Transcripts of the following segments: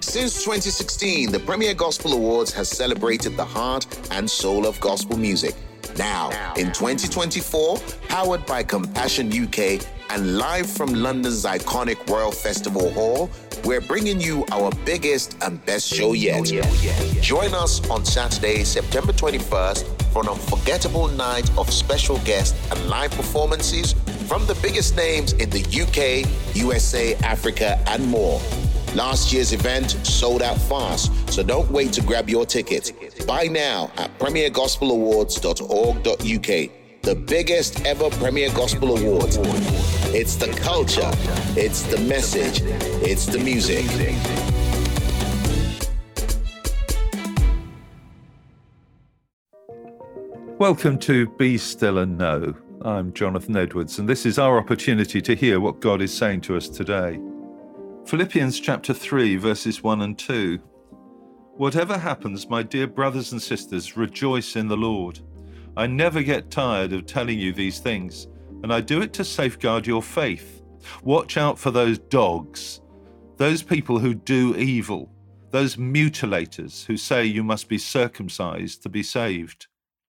Since 2016, the Premier Gospel Awards has celebrated the heart and soul of gospel music. Now, in 2024, powered by Compassion UK and live from London's iconic Royal Festival Hall, we're bringing you our biggest and best show yet. Join us on Saturday, September 21st for an unforgettable night of special guests and live performances from the biggest names in the UK, USA, Africa, and more. Last year's event sold out fast, so don't wait to grab your ticket. Buy now at premiergospelawards.org.uk. The biggest ever Premier Gospel Awards. It's the culture, it's the message, it's the music. Welcome to Be Still and Know. I'm Jonathan Edwards, and this is our opportunity to hear what God is saying to us today. Philippians chapter 3, verses 1 and 2. Whatever happens, my dear brothers and sisters, rejoice in the Lord. I never get tired of telling you these things, and I do it to safeguard your faith. Watch out for those dogs, those people who do evil, those mutilators who say you must be circumcised to be saved.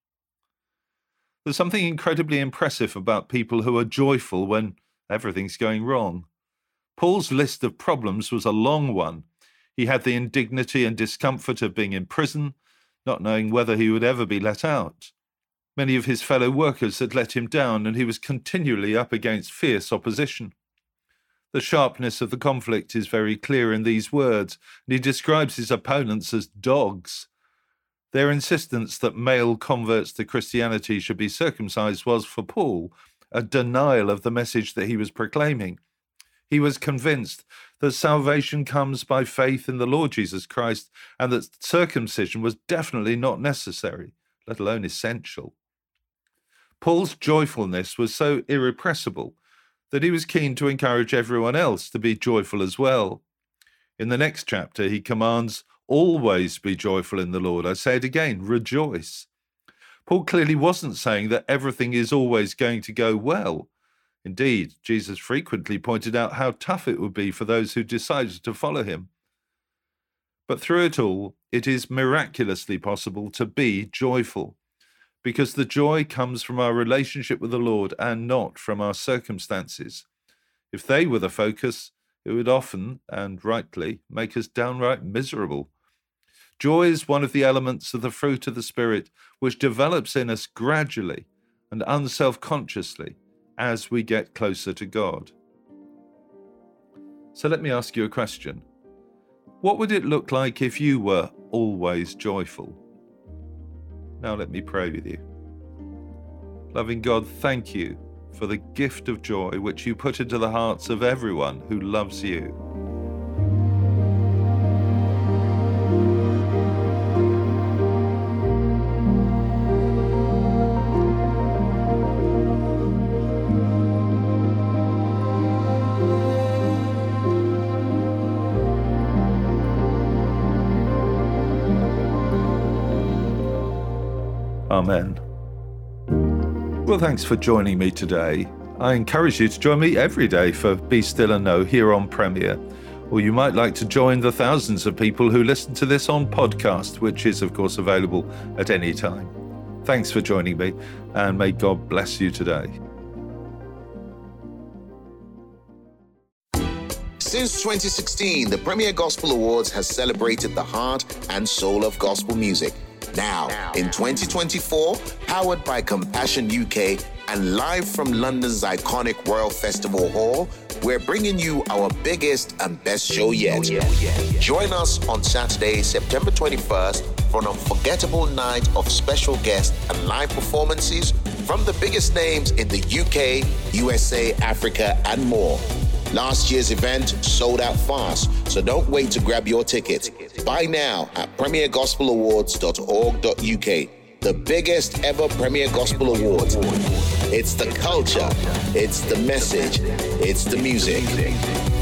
There's something incredibly impressive about people who are joyful when everything's going wrong. Paul's list of problems was a long one. He had the indignity and discomfort of being in prison, not knowing whether he would ever be let out. Many of his fellow workers had let him down, and he was continually up against fierce opposition. The sharpness of the conflict is very clear in these words, and he describes his opponents as dogs. Their insistence that male converts to Christianity should be circumcised was, for Paul, a denial of the message that he was proclaiming. He was convinced that salvation comes by faith in the Lord Jesus Christ and that circumcision was definitely not necessary, let alone essential. Paul's joyfulness was so irrepressible that he was keen to encourage everyone else to be joyful as well. In the next chapter, he commands, always be joyful in the Lord. I say it again, rejoice. Paul clearly wasn't saying that everything is always going to go well. Indeed, Jesus frequently pointed out how tough it would be for those who decided to follow him. But through it all, it is miraculously possible to be joyful, because the joy comes from our relationship with the Lord and not from our circumstances. If they were the focus, it would often, and rightly, make us downright miserable. Joy is one of the elements of the fruit of the Spirit which develops in us gradually and unself-consciously as we get closer to God. So let me ask you a question. What would it look like if you were always joyful? Now let me pray with you. Loving God, thank you for the gift of joy which you put into the hearts of everyone who loves you. Amen. Well, thanks for joining me today. I encourage you to join me every day for Be Still and Know here on Premier. Or you might like to join the thousands of people who listen to this on podcast, which is, of course, available at any time. Thanks for joining me, and may God bless you today. Since 2016, the Premier Gospel Awards has celebrated the heart and soul of gospel music. Now, in 2024, powered by Compassion UK and live from London's iconic Royal Festival Hall, we're bringing you our biggest and best show yet. Join us on Saturday, September 21st for an unforgettable night of special guests and live performances from the biggest names in the UK, USA, Africa, and more. Last year's event sold out fast, so don't wait to grab your ticket. Buy now at premiergospelawards.org.uk. The biggest ever Premier Gospel Awards. It's the culture, it's the message, it's the music.